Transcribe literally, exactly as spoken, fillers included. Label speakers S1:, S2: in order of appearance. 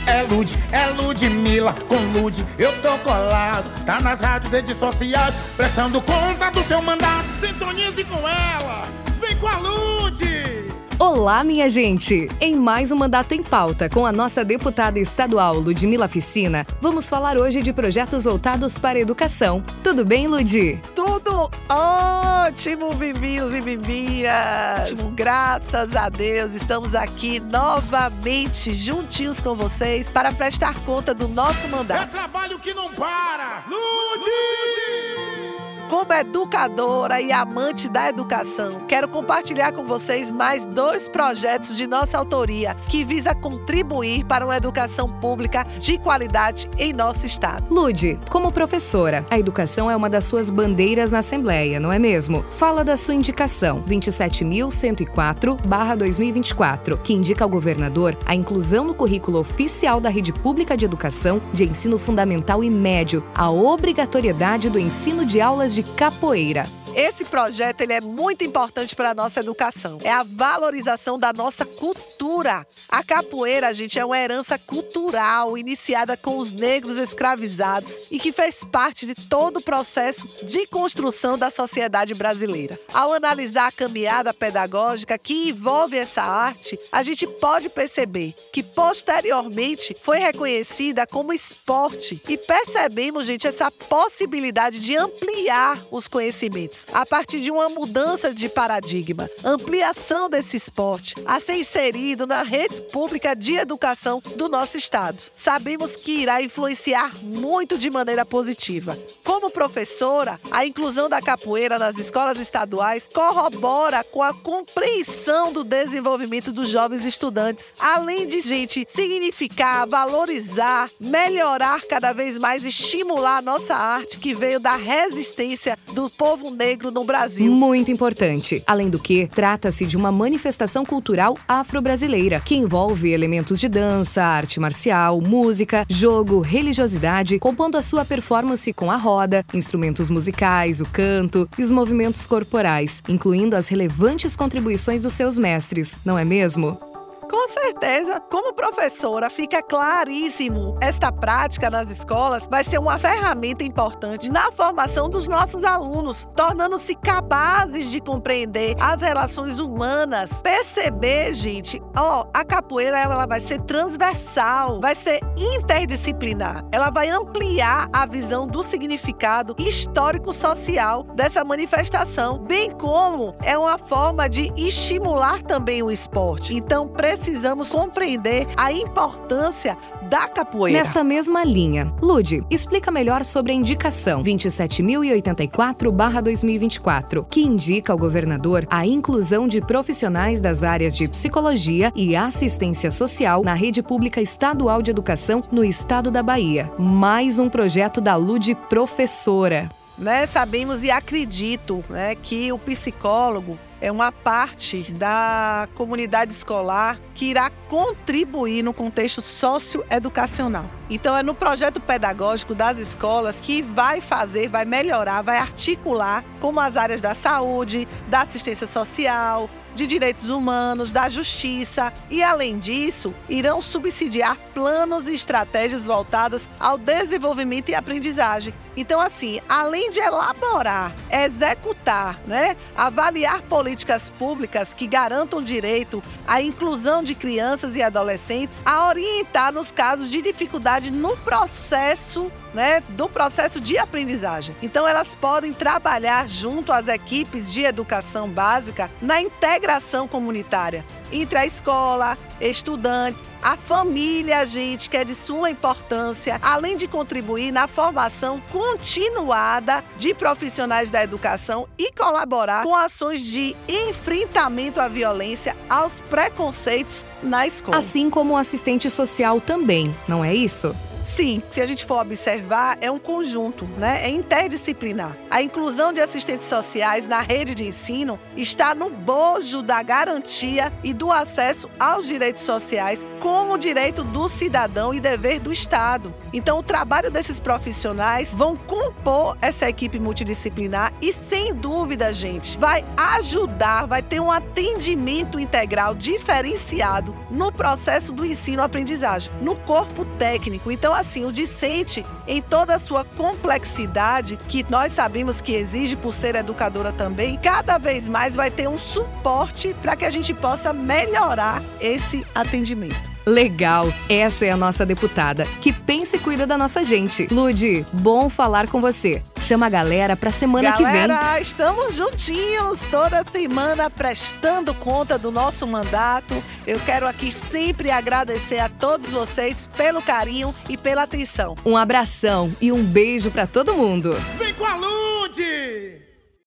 S1: É Lud, é Ludmilla, com Lud eu tô colado. Tá nas rádios, redes sociais, prestando conta do seu mandato. Sintonize com ela, vem com a Lud!
S2: Olá, minha gente! Em mais um Mandato em Pauta, com a nossa deputada estadual Ludmilla Ficina, vamos falar hoje de projetos voltados para a educação. Tudo bem, Ludi?
S3: Tudo ótimo, bimbinhos e bimbinhas! Graças a Deus, estamos aqui novamente juntinhos com vocês para prestar conta do nosso mandato.
S1: É trabalho que não para! Lud!
S3: Como educadora e amante da educação, quero compartilhar com vocês mais dois projetos de nossa autoria que visa contribuir para uma educação pública de qualidade em nosso estado.
S2: Lud, como professora, a educação é uma das suas bandeiras na Assembleia, não é mesmo? Fala da sua indicação vinte e sete mil cento e quatro barra dois mil e vinte e quatro, que indica ao governador a inclusão no currículo oficial da rede pública de educação de ensino fundamental e médio, a obrigatoriedade do ensino de aulas de capoeira.
S3: Esse projeto ele é muito importante para a nossa educação. É a valorização da nossa cultura. A capoeira, gente, é uma herança cultural iniciada com os negros escravizados e que fez parte de todo o processo de construção da sociedade brasileira. Ao analisar a caminhada pedagógica que envolve essa arte, a gente pode perceber que posteriormente foi reconhecida como esporte e percebemos, gente, essa possibilidade de ampliar os conhecimentos a partir de uma mudança de paradigma, ampliação desse esporte a ser inserido na rede pública de educação do nosso estado. Sabemos que irá influenciar muito de maneira positiva. Como professora, a inclusão da capoeira nas escolas estaduais corrobora com a compreensão do desenvolvimento dos jovens estudantes, além de, gente, significar, valorizar, melhorar cada vez mais e estimular a nossa arte que veio da resistência do povo negro no Brasil.
S2: Muito importante. Além do que, trata-se de uma manifestação cultural afro-brasileira, que envolve elementos de dança, arte marcial, música, jogo, religiosidade, compondo a sua performance com a roda, instrumentos musicais, o canto e os movimentos corporais, incluindo as relevantes contribuições dos seus mestres, não é mesmo?
S3: Com certeza, como professora, fica claríssimo. Esta prática nas escolas vai ser uma ferramenta importante na formação dos nossos alunos, tornando-se capazes de compreender as relações humanas. Perceber, gente, ó, a capoeira ela vai ser transversal, vai ser interdisciplinar. Ela vai ampliar a visão do significado histórico-social dessa manifestação, bem como é uma forma de estimular também o esporte. Então, precisamos Precisamos compreender a importância da capoeira.
S2: Nesta mesma linha, Lud, explica melhor sobre a indicação vinte e sete mil e oitenta e quatro barra dois mil e vinte e quatro, que indica ao governador a inclusão de profissionais das áreas de psicologia e assistência social na rede pública estadual de educação no estado da Bahia. Mais um projeto da Lud professora.
S3: Né, sabemos e acredito, né, que o psicólogo é uma parte da comunidade escolar que irá contribuir no contexto socioeducacional. Então, é no projeto pedagógico das escolas que vai fazer, vai melhorar, vai articular como as áreas da saúde, da assistência social, de direitos humanos, da justiça e, além disso, irão subsidiar planos e estratégias voltadas ao desenvolvimento e aprendizagem. Então, assim, além de elaborar, executar, né, avaliar políticas públicas que garantam direito à inclusão de crianças e adolescentes, a orientar nos casos de dificuldade no processo, né, do processo de aprendizagem. Então, elas podem trabalhar junto às equipes de educação básica na integração comunitária entre a escola, estudantes, a família, gente, que é de suma importância, além de contribuir na formação continuada de profissionais da educação e colaborar com ações de enfrentamento à violência, aos preconceitos na escola.
S2: Assim como o assistente social também, não é isso?
S3: Sim, se a gente for observar, é um conjunto, né? É interdisciplinar. A inclusão de assistentes sociais na rede de ensino está no bojo da garantia e do acesso aos direitos sociais como direito do cidadão e dever do Estado. Então, o trabalho desses profissionais vão compor essa equipe multidisciplinar e, sem dúvida, gente, vai ajudar, vai ter um atendimento integral diferenciado no processo do ensino-aprendizagem, no corpo técnico. Então, assim, o discente, em toda a sua complexidade, que nós sabemos que exige por ser educadora também, cada vez mais vai ter um suporte para que a gente possa melhorar esse atendimento.
S2: Legal! Essa é a nossa deputada, que pensa e cuida da nossa gente. Lude, bom falar com você. Chama a galera pra semana
S3: galera,
S2: que vem.
S3: Galera, estamos juntinhos toda semana prestando conta do nosso mandato. Eu quero aqui sempre agradecer a todos vocês pelo carinho e pela atenção.
S2: Um abração e um beijo pra todo mundo.
S1: Vem com a Lude!